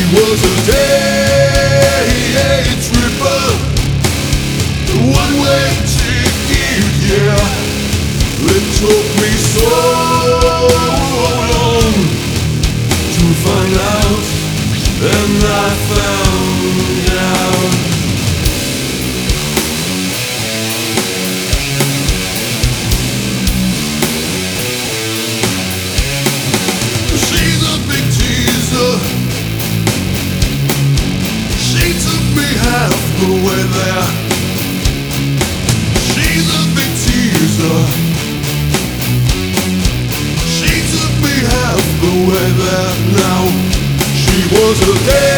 was a day tripper, one-way ticket, yeah. It took me so long to find out, and I found out. She's a big teaser. She took me half the way there. She's a big teaser. She took me half the way there now. She was a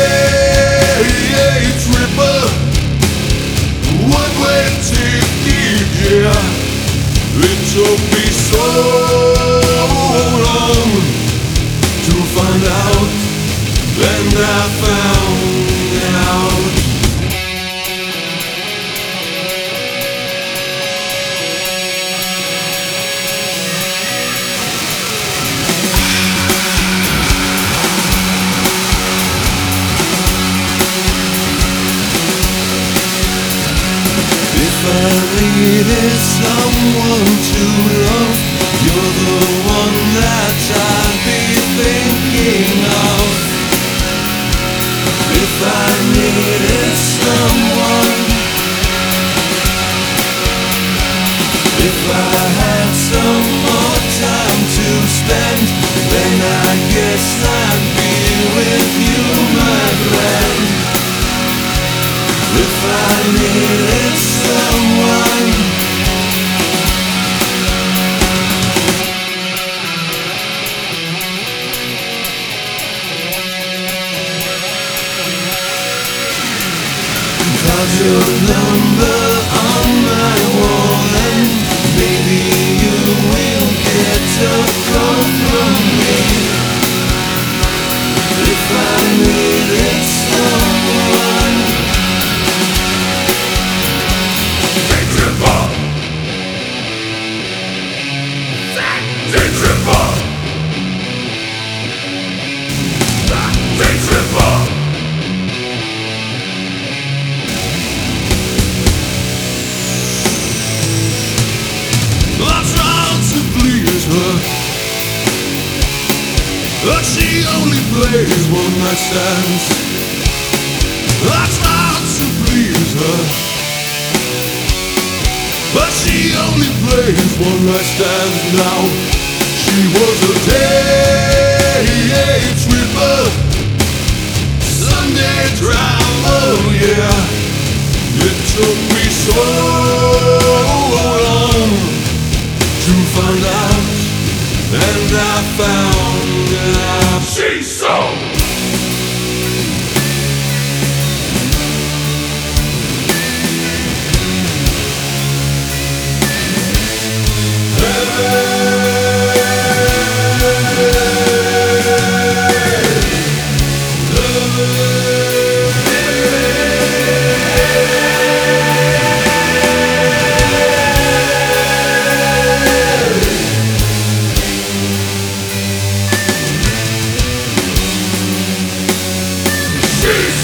day tripper, one-way ticket, yeah. It took me so long to find out, and I found out. If I needed someone to love, you're the one that I'd be thinking of. If I needed someone, if I had some more time to spend, then I guess I'd be with you, my friend. If I needed someone, got your number on my wall, and maybe you will get a call from me. If I needed someone, Day Tripper, Day Tripper, Day Tripper. I tried to please her, but she only plays one-night stands. I tried to please her, but she only plays one-night stands now. She was a day tripper, Sunday drama, yeah. It took me so long to find out, and I found out. She's so she's